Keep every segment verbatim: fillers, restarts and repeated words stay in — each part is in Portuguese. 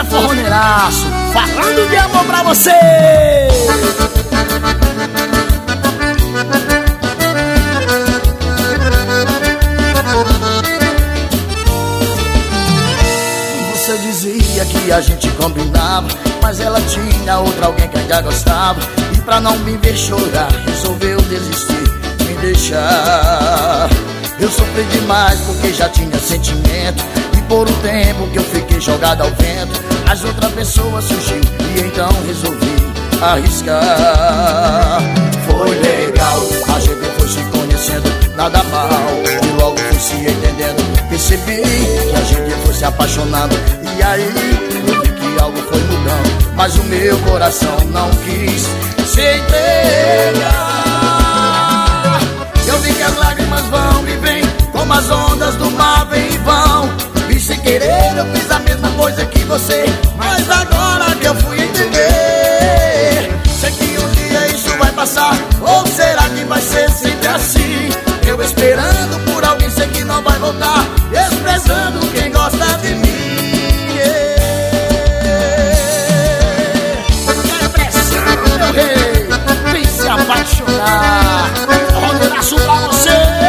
é forroneiraço, falando de amor pra você. Você dizia que a gente combinava, mas ela tinha outra, alguém que ainda gostava. E pra não me ver chorar, resolveu desistir, me deixar. Eu sofri demais porque já tinha sentimento, e por um tempo que eu fiquei jogado ao vento, as outras pessoas surgiu e então resolvi arriscar. Foi legal, a gente foi se conhecendo, nada mal, e logo fui se entendendo. Percebi que a gente foi se apaixonando, e aí eu vi que algo foi mudando, mas o meu coração não quis se entregar. Eu vi que as lágrimas vão e vêm, como as ondas do mar vêm e vão. E sem querer eu fiz a mesma coisa que você, mas agora que eu fui entender, sei que um dia isso vai passar, ou será que vai ser sempre assim? Eu esperando por alguém, sei que não vai voltar, desprezando quem gosta de mim. É pressão, meu rei, vem se apaixonar. Rodeiraço pra você.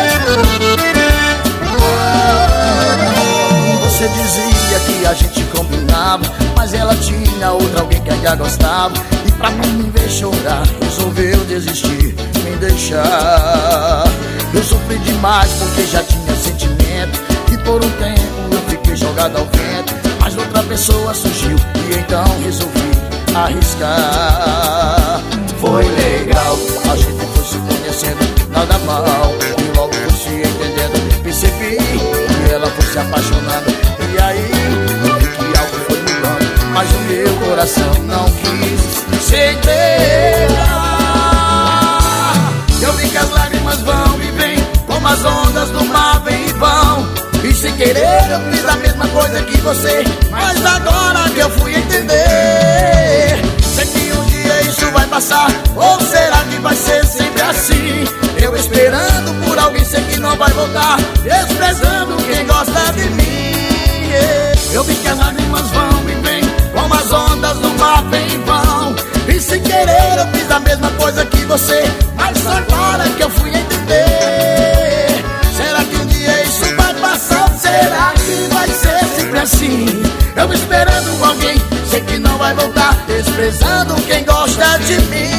Você dizia que a gente combinava, mas ela tinha outra, alguém que ainda gostava. E pra não me ver chorar, resolveu desistir, me deixar. Eu sofri demais porque já tinha sentimento, e por um tempo eu fiquei jogado ao vento, mas outra pessoa surgiu e então resolvi arriscar. Foi legal, a gente foi se conhecendo, nada mal, e logo foi se entendendo. Percebi que ela foi se apaixonando, e aí eu vi que algo foi mudando, mas o meu coração não quis se entregar. Eu vi que as lágrimas vão e vêm, como as ondas do mar vêm e vão. E sem querer eu fiz a mesma coisa que você, mas agora que eu fui entender, sei que um dia isso vai passar, ou será que vai ser sempre assim? Eu esperando por alguém, sei que não vai voltar, desprezando quem gosta de mim. Eu vi que as lágrimas vão e vêm, como as ondas do mar vêm e vão. E sem querer eu fiz a mesma coisa que você, mas agora que eu fui entender, será que um dia isso vai passar? Ou será que vai ser sempre assim? Eu esperando alguém, sei que não vai voltar, desprezando quem gosta de mim.